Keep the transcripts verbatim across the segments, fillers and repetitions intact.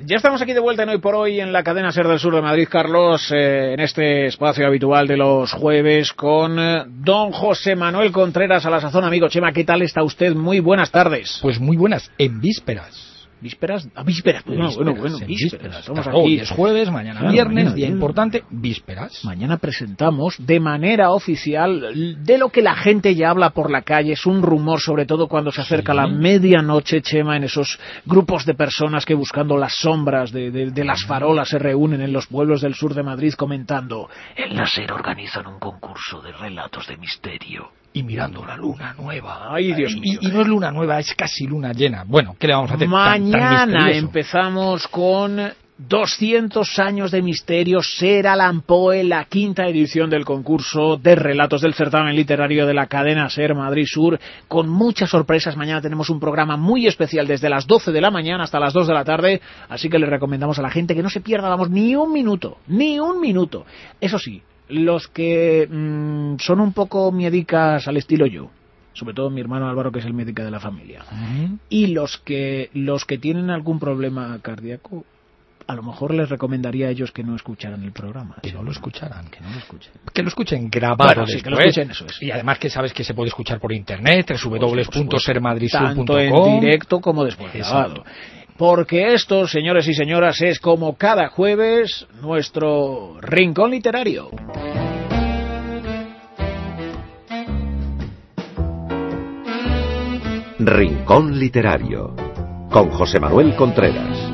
Ya estamos aquí de vuelta en Hoy por Hoy en la cadena SER del Sur de Madrid, Carlos, eh, en este espacio habitual de los jueves con eh, don José Manuel Contreras, a la sazón. Amigo Chema, ¿qué tal está usted? Muy buenas tardes. Pues muy buenas, en vísperas. ¿Vísperas? Ah, vísperas. Bueno, vísperas, bueno, bueno, vísperas. vísperas. Estamos claro, aquí. Hoy es jueves, mañana claro, viernes, mañana, día mañana. importante, vísperas. Mañana presentamos de manera oficial de lo que la gente ya habla por la calle. Es un rumor, sobre todo cuando se acerca Sí. la medianoche, Chema, en esos grupos de personas que buscando las sombras de, de, de las farolas se reúnen en los pueblos del sur de Madrid comentando: en la SER organizan un concurso de relatos de misterio. Y mirando la luna nueva. Ay, Dios y, mío. Y no es luna nueva, es casi luna llena. Bueno, ¿qué le vamos a hacer? Mañana tan, tan misterioso? empezamos con doscientos años de misterio, SER Allan Poe, la quinta edición del concurso de relatos del certamen literario de la cadena SER Madrid Sur, con muchas sorpresas. Mañana tenemos un programa muy especial desde las doce de la mañana hasta las dos de la tarde, así que le recomendamos a la gente que no se pierda, vamos, ni un minuto, ni un minuto. Eso sí, los que mmm, son un poco miedicas al estilo yo, sobre todo mi hermano Álvaro, que es el médico de la familia, uh-huh. y los que los que tienen algún problema cardíaco, a lo mejor les recomendaría a ellos que no escucharan el programa. Que no lo escucharan. Que no lo escuchen. Que lo escuchen grabado. Bueno, sí, que lo escuchen, eso es. Y además que sabes que se puede escuchar por internet, doble u doble u doble u punto ser madrid sur punto com. Tanto en directo como después grabado. Porque esto, señores y señoras, es como cada jueves nuestro Rincón Literario. Rincón Literario, con José Manuel Contreras.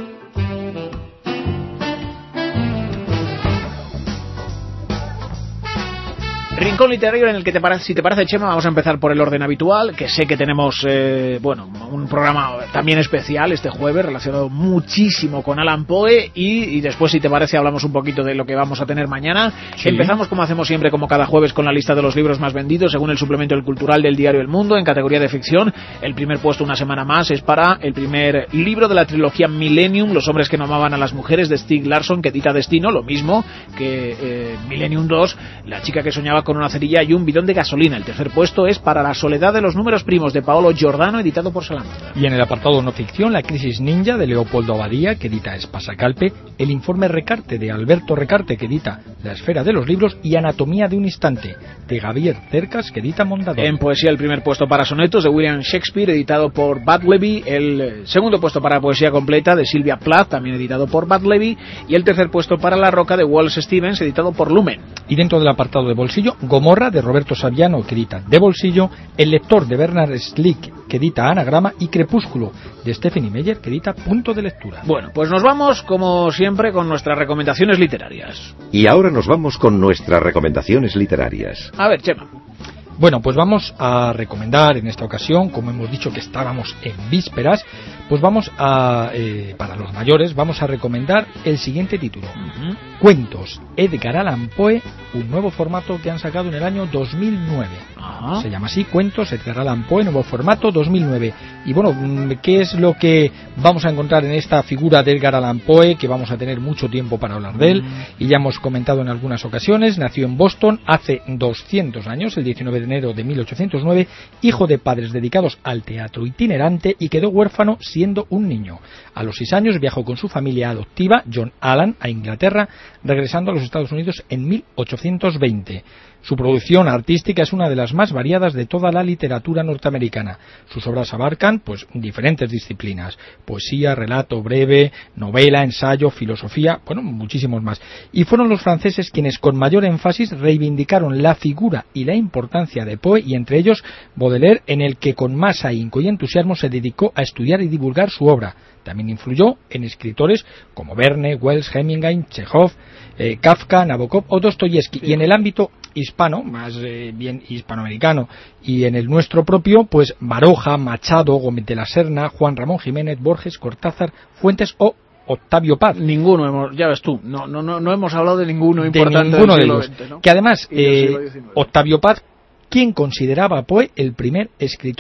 Rincón Literario en el que, te parece, si te parece, Chema, vamos a empezar por el orden habitual, que sé que tenemos eh, bueno, un programa también especial este jueves relacionado muchísimo con Allan Poe y, y después, si te parece, hablamos un poquito de lo que vamos a tener mañana. Sí. Empezamos, como hacemos siempre, como cada jueves, con la lista de los libros más vendidos según el suplemento El Cultural del diario El Mundo en categoría de ficción. El primer puesto una semana más es para el primer libro de la trilogía Millennium, Los hombres que no amaban a las mujeres, de Stieg Larsson, que edita Destino, lo mismo que eh, Millennium dos, La chica que soñaba con una cerilla y un bidón de gasolina. El tercer puesto es para La soledad de los números primos, de Paolo Giordano, editado por Salamandra. Y en el apartado no ficción, La crisis ninja, de Leopoldo Abadía, que edita Espasacalpe, El informe Recarte, de Alberto Recarte, que edita La esfera de los libros, y Anatomía de un instante, de Javier Cercas, que edita Mondadori. En poesía, el primer puesto para Sonetos, de William Shakespeare, editado por Bud Levy. El segundo puesto para Poesía completa, de Silvia Plath, también editado por Bud Levy. Y el tercer puesto para La roca, de Wallace Stevens, editado por Lumen. Y dentro del apartado de bolsillo, Gomorra, de Roberto Saviano, que edita De Bolsillo, El lector, de Bernard Slick, que edita Anagrama, y Crepúsculo, de Stephanie Meyer, que edita Punto de Lectura. Bueno, pues nos vamos, como siempre, con nuestras recomendaciones literarias. Y ahora nos vamos con nuestras recomendaciones literarias. A ver, Chema. Bueno, pues vamos a recomendar en esta ocasión, como hemos dicho que estábamos en vísperas, pues vamos a, eh, para los mayores, vamos a recomendar el siguiente título. Uh-huh. Cuentos, Edgar Allan Poe, un nuevo formato que han sacado en el año dos mil nueve. Uh-huh. Se llama así, Cuentos, Edgar Allan Poe, nuevo formato dos mil nueve. Y bueno, ¿qué es lo que vamos a encontrar en esta figura de Edgar Allan Poe? Que vamos a tener mucho tiempo para hablar de él, uh-huh. y ya hemos comentado en algunas ocasiones. Nació en Boston hace doscientos años, el diecinueve de enero de mil ochocientos nueve, hijo de padres dedicados al teatro itinerante, y quedó huérfano siendo un niño. A los seis años viajó con su familia adoptiva, John Allan, a Inglaterra, regresando a los Estados Unidos en mil ochocientos veinte. Su producción artística es una de las más variadas de toda la literatura norteamericana. Sus obras abarcan, pues, diferentes disciplinas: poesía, relato breve, novela, ensayo, filosofía, bueno, muchísimos más. Y fueron los franceses quienes con mayor énfasis reivindicaron la figura y la importancia de Poe, y entre ellos Baudelaire, en el que con más ahínco y entusiasmo se dedicó a estudiar y divulgar su obra. También influyó en escritores como Verne, Wells, Hemingway, Chekhov, eh, Kafka, Nabokov o Dostoyevsky. Y en el ámbito hispano, más eh, bien hispanoamericano, y en el nuestro propio, pues Baroja, Machado, Gómez de la Serna, Juan Ramón Jiménez, Borges, Cortázar, Fuentes o Octavio Paz. Ninguno hemos, ya ves tú, no, no, no, no hemos hablado de ninguno de importante ninguno del de siglo ellos. veinte, ¿no? Que además, eh, Octavio Paz, quien consideraba a Poe el primer escritor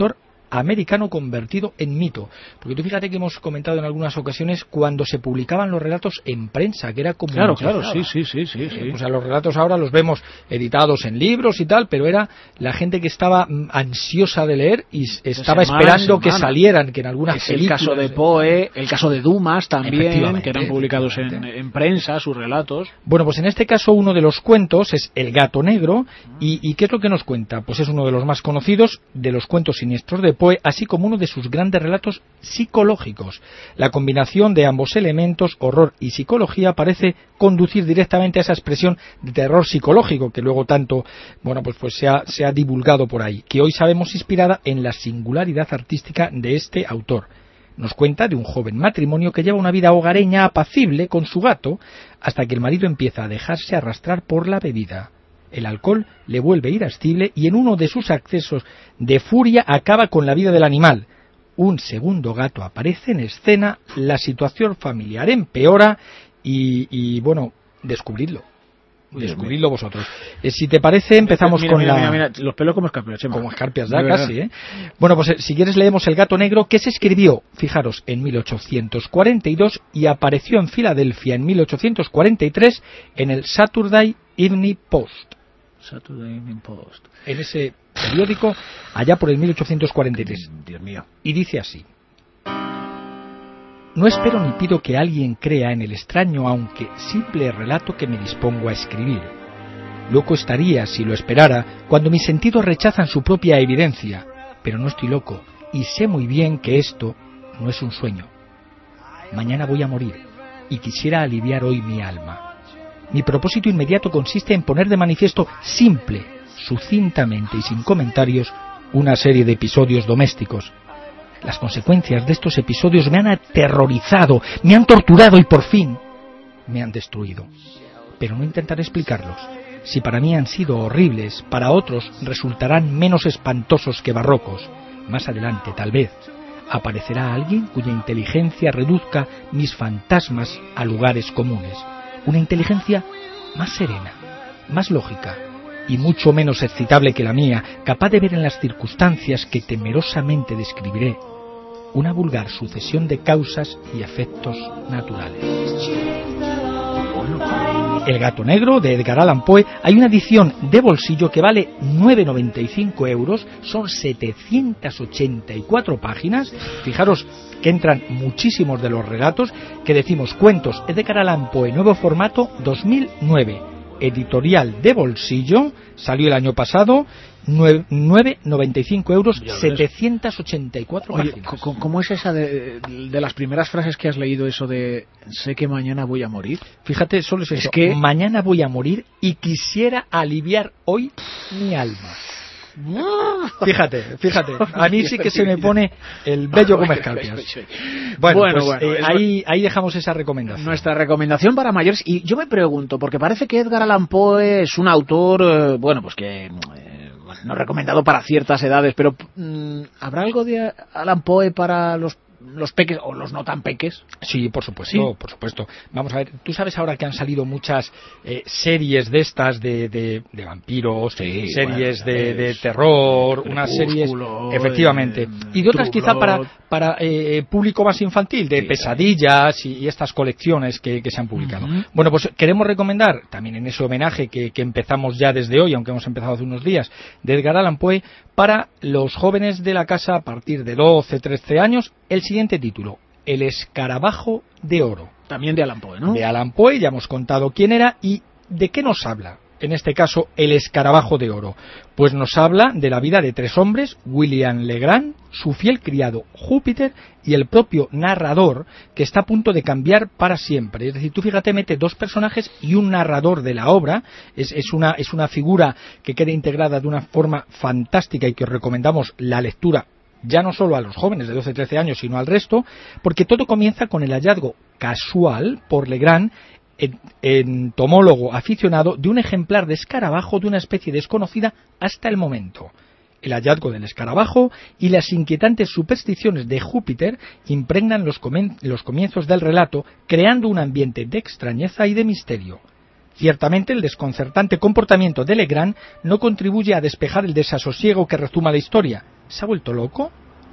americano convertido en mito. Porque tú fíjate que hemos comentado en algunas ocasiones cuando se publicaban los relatos en prensa, que era como... Claro, claro, sí, sí, sí, sí, sí. O sea, los relatos ahora los vemos editados en libros y tal, pero era la gente que estaba mm, ansiosa de leer y estaba semana, esperando semana. que salieran, que en algunas es películas... el caso de Poe, el caso de Dumas también, que eran publicados en, en prensa, sus relatos. Bueno, pues en este caso uno de los cuentos es El gato negro, y, y ¿qué es lo que nos cuenta? Pues es uno de los más conocidos de los cuentos siniestros de Poe, así como uno de sus grandes relatos psicológicos. La combinación de ambos elementos, horror y psicología, parece conducir directamente a esa expresión de terror psicológico que luego tanto, bueno, pues, pues se ha, se ha divulgado por ahí, que hoy sabemos inspirada en la singularidad artística de este autor. Nos cuenta de un joven matrimonio que lleva una vida hogareña apacible con su gato hasta que el marido empieza a dejarse arrastrar por la bebida. El alcohol le vuelve irascible y en uno de sus accesos de furia acaba con la vida del animal. Un segundo gato aparece en escena, la situación familiar empeora y, y bueno, descubridlo. Descubridlo vosotros. Eh, si te parece, empezamos mira, con mira, la... Mira, mira, los pelos como escarpias, Chema. Como escarpias ya casi, ¿eh? Bueno, pues eh, si quieres leemos El gato negro, que se escribió, fijaros, en mil ochocientos cuarenta y dos y apareció en Filadelfia en mil ochocientos cuarenta y tres en el Saturday Evening Post. Saturday Evening Post. En ese periódico, allá por el mil ochocientos cuarenta y tres. Dios mío. Y dice así: no espero ni pido que alguien crea en el extraño aunque simple relato que me dispongo a escribir. Loco estaría si lo esperara cuando mis sentidos rechazan su propia evidencia, pero no estoy loco y sé muy bien que esto no es un sueño. Mañana voy a morir y quisiera aliviar hoy mi alma. Mi propósito inmediato consiste en poner de manifiesto simple, sucintamente y sin comentarios una serie de episodios domésticos. Las consecuencias de estos episodios me han aterrorizado, me han torturado y por fin me han destruido. Pero no intentaré explicarlos. Si para mí han sido horribles, para otros resultarán menos espantosos que barrocos. Más adelante, tal vez, aparecerá alguien cuya inteligencia reduzca mis fantasmas a lugares comunes. Una inteligencia más serena, más lógica y mucho menos excitable que la mía, capaz de ver en las circunstancias que temerosamente describiré una vulgar sucesión de causas y efectos naturales. El gato negro, de Edgar Allan Poe, hay una edición de bolsillo que vale nueve noventa y cinco euros, son setecientas ochenta y cuatro páginas, fijaros que entran muchísimos de los relatos, que decimos cuentos Edgar Allan Poe, nuevo formato dos mil nueve, editorial de bolsillo, salió el año pasado, nueve noventa y cinco euros, setecientas ochenta y cuatro Oye, páginas. ¿cómo es esa de, de las primeras frases que has leído, eso de sé que mañana voy a morir? Fíjate, solo es, es eso, que mañana voy a morir y quisiera aliviar hoy mi alma. Fíjate, fíjate, a mí sí que se me pone el vello como escarpias. Bueno, bueno, pues, bueno eh, ahí, ahí dejamos esa recomendación. Nuestra recomendación para mayores. Y yo me pregunto, porque parece que Edgar Allan Poe es un autor, eh, bueno, pues que eh, no recomendado para ciertas edades, pero mm, ¿habrá algo de Allan Poe para los los peques o los no tan peques? Sí, por supuesto, ¿Sí? por supuesto. Vamos a ver, tú sabes ahora que han salido muchas eh, series de estas de, de, de vampiros, sí, series bueno, de, de es, terror, unas series, efectivamente, de, y de otras quizá para Blood. para eh, público más infantil, de sí, pesadillas y, y estas colecciones que, que se han publicado. Uh-huh. Bueno, pues queremos recomendar, también en ese homenaje que, que empezamos ya desde hoy, aunque hemos empezado hace unos días, de Edgar Allan Poe, para los jóvenes de la casa a partir de doce, trece años, el siguiente título: El escarabajo de oro. También de Allan Poe, ¿no? De Allan Poe, ya hemos contado quién era y de qué nos habla. En este caso, El escarabajo de oro. Pues nos habla de la vida de tres hombres, William Legrand, su fiel criado Júpiter y el propio narrador, que está a punto de cambiar para siempre. Es decir, tú fíjate, mete dos personajes y un narrador de la obra. Es, es, una, es una figura que queda integrada de una forma fantástica y que os recomendamos la lectura, ya no solo a los jóvenes de doce trece años, sino al resto, porque todo comienza con el hallazgo casual por Legrand, entomólogo aficionado, de un ejemplar de escarabajo de una especie desconocida hasta el momento. El hallazgo del escarabajo y las inquietantes supersticiones de Júpiter impregnan los, comen- los comienzos del relato, creando un ambiente de extrañeza y de misterio. Ciertamente, el desconcertante comportamiento de Legrand no contribuye a despejar el desasosiego que rezuma la historia. ¿Se ha vuelto loco?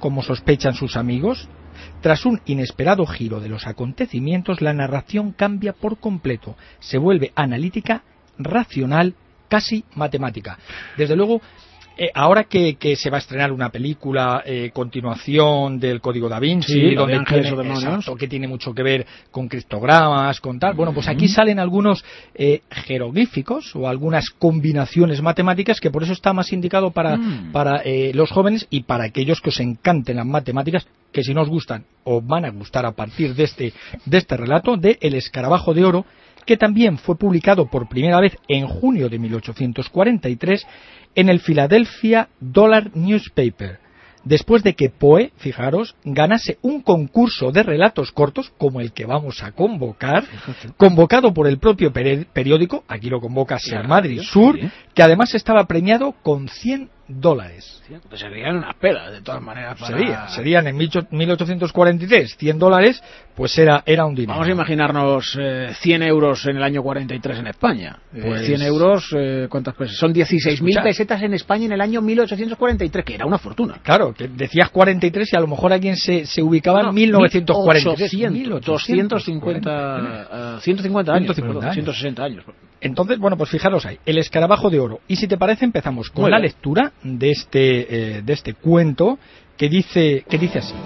como sospechan sus amigos? Tras un inesperado giro de los acontecimientos, la narración cambia por completo, se vuelve analítica, racional, casi matemática. Desde luego, eh, ahora que, que se va a estrenar una película, eh, continuación del Código Da Vinci, sí, donde de tiene, o exacto, que tiene mucho que ver con criptogramas, con tal, bueno, pues aquí salen algunos eh, jeroglíficos o algunas combinaciones matemáticas que por eso está más indicado para, mm. para eh, los jóvenes y para aquellos que os encanten las matemáticas, que si no os gustan, os van a gustar a partir de este, de este relato de El Escarabajo de Oro, que también fue publicado por primera vez en junio de mil ochocientos cuarenta y tres en el Philadelphia Dollar Newspaper, después de que Poe, fijaros, ganase un concurso de relatos cortos, como el que vamos a convocar, convocado por el propio periódico, aquí lo convoca Ser Madrid Sur, que además estaba premiado con cien dólares. Pues serían unas pelas, de todas maneras. Para... Sería, serían en mil ochocientos cuarenta y tres, cien dólares, pues era, era un dinero. Vamos a imaginarnos eh, cien euros en el año cuarenta y tres en España. Pues... Eh, cien euros, eh, ¿cuántas pesetas? Son dieciséis mil pesetas en España en el año mil ochocientos cuarenta y tres, que era una fortuna. Claro, que decías cuarenta y tres y a lo mejor alguien se, se ubicaba no, en mil novecientos cuarenta y tres. doscientos cincuenta, uh, ciento cincuenta años, perdón, años, ciento sesenta años. Entonces, bueno, pues fijaros ahí, El Escarabajo de Oro. Y si te parece, empezamos con la lectura de este, eh, de este cuento que dice, que dice así.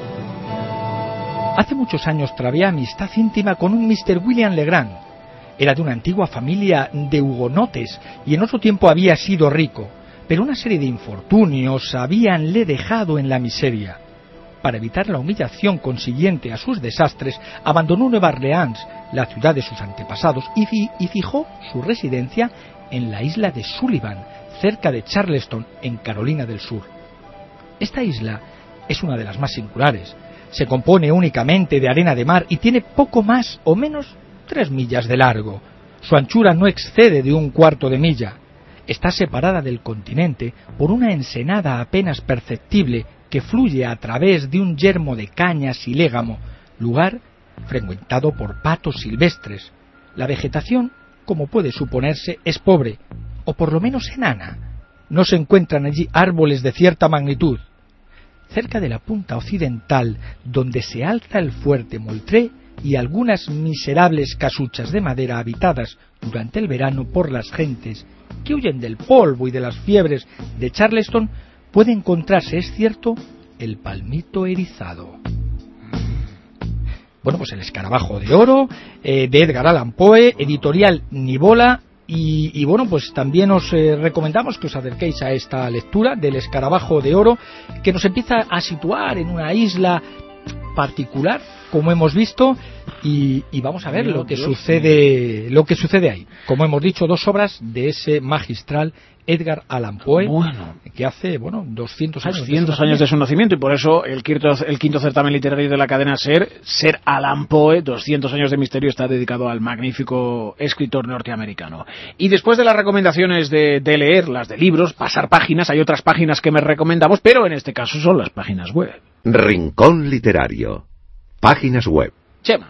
Hace muchos años trabé amistad íntima con un mister William Legrand. Era de una antigua familia de hugonotes y en otro tiempo había sido rico, pero una serie de infortunios habíanle dejado en la miseria. Para evitar la humillación consiguiente a sus desastres, abandonó Nueva Orleans, la ciudad de sus antepasados, y, fi- y fijó su residencia en la isla de Sullivan, cerca de Charleston, en Carolina del Sur. Esta isla es una de las más singulares. Se compone únicamente de arena de mar y tiene poco más o menos tres millas de largo. Su anchura no excede de un cuarto de milla. Está separada del continente por una ensenada apenas perceptible que fluye a través de un yermo de cañas y légamo, lugar frecuentado por patos silvestres. La vegetación, como puede suponerse, es pobre, o por lo menos enana. No se encuentran allí árboles de cierta magnitud. Cerca de la punta occidental, donde se alza el fuerte Moultrie y algunas miserables casuchas de madera habitadas durante el verano por las gentes que huyen del polvo y de las fiebres de Charleston, puede encontrarse, es cierto, el palmito erizado. Bueno, pues El Escarabajo de Oro, eh, de Edgar Allan Poe, editorial Nivola, y, y bueno, pues también os eh, recomendamos que os acerquéis a esta lectura del Escarabajo de Oro, que nos empieza a situar en una isla particular, como hemos visto, y, y vamos a ver lo que sucede, lo que sucede ahí. Como hemos dicho, dos obras de ese magistral Edgar Allan Poe, bueno, que hace, bueno, doscientos años, doscientos años de su nacimiento, y por eso el quinto, el quinto certamen literario de la cadena SER, Ser Allan Poe, doscientos años de misterio, está dedicado al magnífico escritor norteamericano. Y después de las recomendaciones de, de leer, las de libros, pasar páginas, hay otras páginas que me recomendamos, pero en este caso son las páginas web. Rincón Literario. Páginas web. Chema.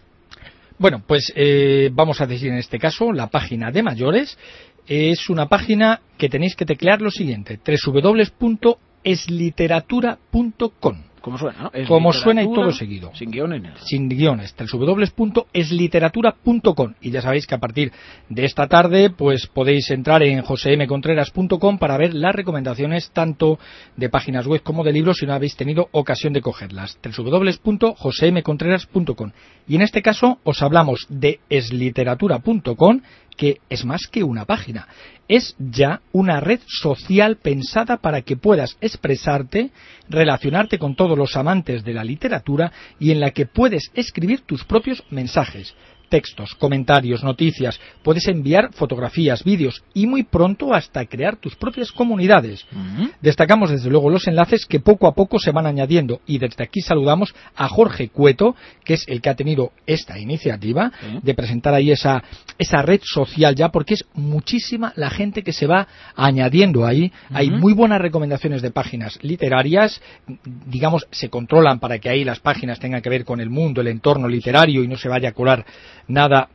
Bueno, pues eh, vamos a decir en este caso la página de mayores. Es una página que tenéis que teclear lo siguiente: doble u doble u doble u punto es literatura punto com. ¿Cómo suena? ¿No? Es Como suena y todo seguido. Sin guiones. Sin guiones. doble u doble u doble u punto es literatura punto com. Y ya sabéis que a partir de esta tarde pues podéis entrar en jose eme contreras punto com para ver las recomendaciones tanto de páginas web como de libros si no habéis tenido ocasión de cogerlas. doble u doble u doble u punto jose eme contreras punto com. Y en este caso os hablamos de es literatura punto com, que es más que una página. Es ya una red social pensada para que puedas expresarte, relacionarte con todos los amantes de la literatura y en la que puedes escribir tus propios mensajes, textos, comentarios, noticias, puedes enviar fotografías, vídeos y muy pronto hasta crear tus propias comunidades. Uh-huh. Destacamos desde luego los enlaces que poco a poco se van añadiendo y desde aquí saludamos a Jorge Cueto, que es el que ha tenido esta iniciativa uh-huh. de presentar ahí esa, esa red social ya, porque es muchísima la gente que se va añadiendo ahí. Uh-huh. Hay muy buenas recomendaciones de páginas literarias, digamos, se controlan para que ahí las páginas tengan que ver con el mundo, el entorno literario y no se vaya a colar nada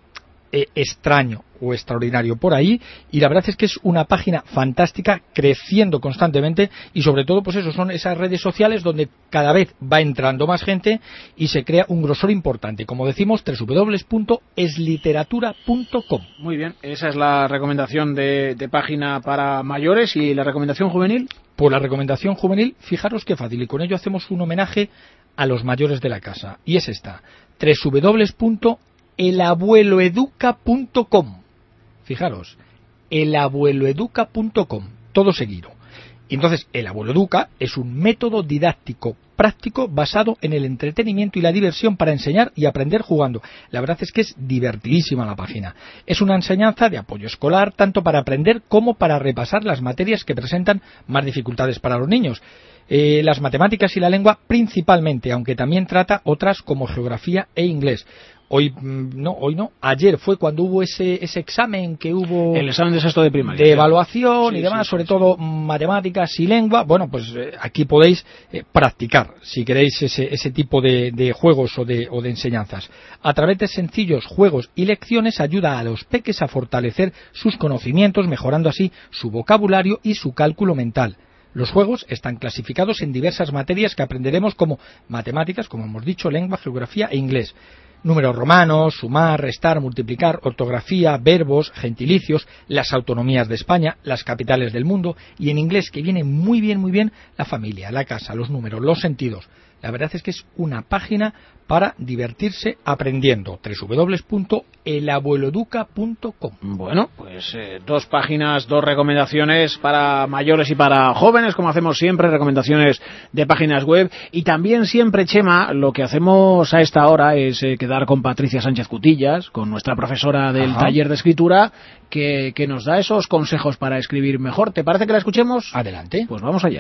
eh, extraño o extraordinario por ahí, y la verdad es que es una página fantástica, creciendo constantemente, y sobre todo pues eso, son esas redes sociales donde cada vez va entrando más gente y se crea un grosor importante, como decimos, doble u doble u doble u punto es literatura punto com. Muy bien, esa es la recomendación de, de página para mayores. ¿Y la recomendación juvenil? Pues la recomendación juvenil, fijaros qué fácil, y con ello hacemos un homenaje a los mayores de la casa, y es esta: doble u doble u doble u punto el abuelo educa punto com. Fijaros, el abuelo educa punto com, todo seguido. Y entonces, el Abuelo Educa es un método didáctico práctico basado en el entretenimiento y la diversión para enseñar y aprender jugando. La verdad es que es divertidísima la página. Es una enseñanza de apoyo escolar, tanto para aprender como para repasar las materias que presentan más dificultades para los niños. Eh, las matemáticas y la lengua principalmente, aunque también trata otras como geografía e inglés. Hoy no, hoy no. Ayer fue cuando hubo ese ese examen que hubo, el examen de sexto de primaria, de evaluación sí, y demás, sí, sobre sí, todo sí. matemáticas y lengua. Bueno, pues eh, aquí podéis eh, practicar, si queréis, ese ese tipo de, de juegos o de o de enseñanzas. A través de sencillos juegos y lecciones ayuda a los peques a fortalecer sus conocimientos, mejorando así su vocabulario y su cálculo mental. Los juegos están clasificados en diversas materias que aprenderemos, como matemáticas, como hemos dicho, lengua, geografía e inglés. Números romanos, sumar, restar, multiplicar, ortografía, verbos, gentilicios, las autonomías de España, las capitales del mundo, y en inglés, que viene muy bien, muy bien, la familia, la casa, los números, los sentidos. La verdad es que es una página para divertirse aprendiendo. doble u doble u doble u punto el abuelo educa punto com. Bueno, pues eh, dos páginas, dos recomendaciones para mayores y para jóvenes, como hacemos siempre, recomendaciones de páginas web. Y también siempre, Chema, lo que hacemos a esta hora es eh, quedar con Patricia Sánchez Cutillas, con nuestra profesora del Ajá. taller de escritura, que, que nos da esos consejos para escribir mejor. ¿Te parece que la escuchemos? Adelante. Pues vamos allá.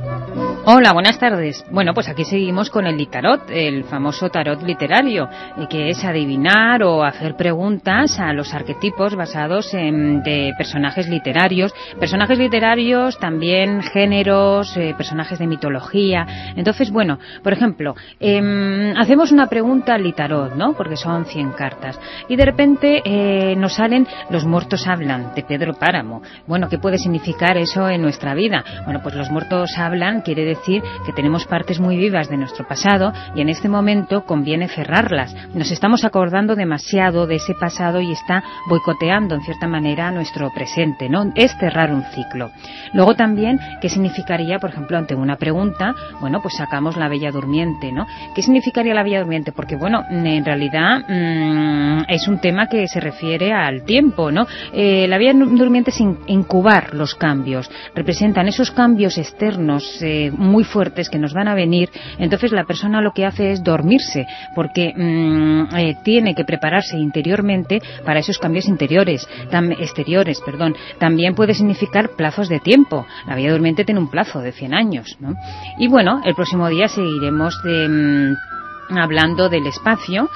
Hola, buenas tardes. Bueno, pues aquí seguimos con el Litarot, el famoso tarot literario, que es adivinar o hacer preguntas a los arquetipos basados en de personajes literarios, personajes literarios, también géneros, eh, personajes de mitología. Entonces, bueno, por ejemplo, eh, hacemos una pregunta al Litarot, ¿no? Porque son cien cartas. Y de repente eh, nos salen Los muertos hablan, de Pedro Páramo. Bueno, ¿qué puede significar eso en nuestra vida? Bueno, pues los muertos hablan quiere decir decir que tenemos partes muy vivas de nuestro pasado y en este momento conviene cerrarlas. Nos estamos acordando demasiado de ese pasado y está boicoteando en cierta manera nuestro presente, ¿no? Es cerrar un ciclo. Luego también, ¿qué significaría, por ejemplo, ante una pregunta? Bueno, pues sacamos la Bella Durmiente, ¿no? ¿Qué significaría la Bella Durmiente? Porque, bueno, en realidad mmm, es un tema que se refiere al tiempo, ¿no? Eh, la Bella Durmiente es incubar los cambios, representan esos cambios externos eh, muy fuertes que nos van a venir. Entonces la persona lo que hace es dormirse porque mmm, eh, tiene que prepararse interiormente para esos cambios interiores, tam, exteriores, perdón. También puede significar plazos de tiempo. La Bella Durmiente tiene un plazo de cien años, ¿no? Y bueno, el próximo día seguiremos de mmm, hablando del espacio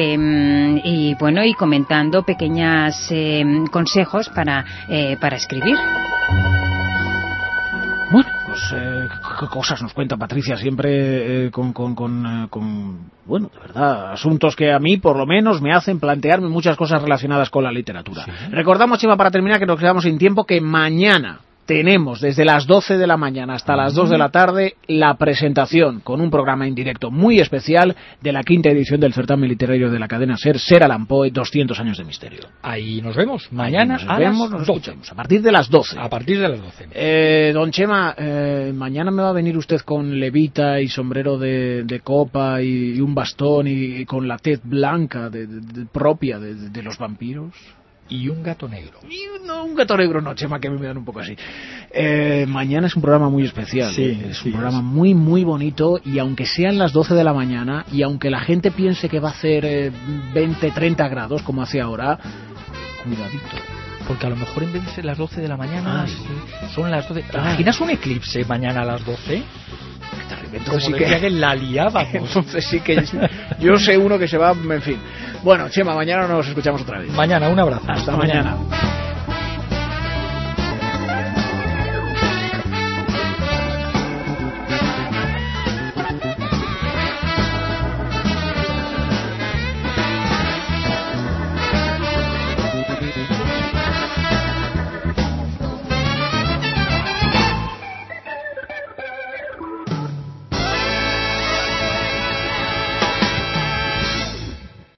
eh, y bueno y comentando pequeños eh, consejos para eh, para escribir. Bueno, pues eh, qué cosas nos cuenta Patricia siempre eh, con, con, con, eh, con, bueno, de verdad, asuntos que a mí por lo menos me hacen plantearme muchas cosas relacionadas con la literatura. Sí. Recordamos, Chema, para terminar, que nos quedamos sin tiempo, que mañana tenemos desde las doce de la mañana hasta las dos de la tarde la presentación con un programa en directo muy especial de la quinta edición del certamen literario de la cadena SER, Ser Allan Poe, doscientos años de misterio. Ahí nos vemos mañana nos a vemos, las nos doce. Escuchamos a partir de las doce. A partir de las doce. Eh, don Chema, eh, mañana me va a venir usted con levita y sombrero de, de copa y, y un bastón y, y con la tez blanca de, de, de, propia de, de, de los vampiros. Y un gato negro. Y no, un gato negro no, Chema, que me dan un poco así. Eh, mañana es un programa muy especial. Sí, ¿eh? Es sí, un programa es. muy, muy bonito. Y aunque sean las doce de la mañana, y aunque la gente piense que va a hacer eh, veinte, treinta grados, como hace ahora, cuidadito. Porque a lo mejor en vez de ser las doce de la mañana, Ay. son las doce. ¿Te Ay. imaginas un eclipse mañana a las doce? Entonces Como sí que, que la liábamos. entonces sí que yo sé uno que se va, en fin. Bueno, Chema, mañana nos escuchamos otra vez. Mañana, un abrazo. Hasta mañana.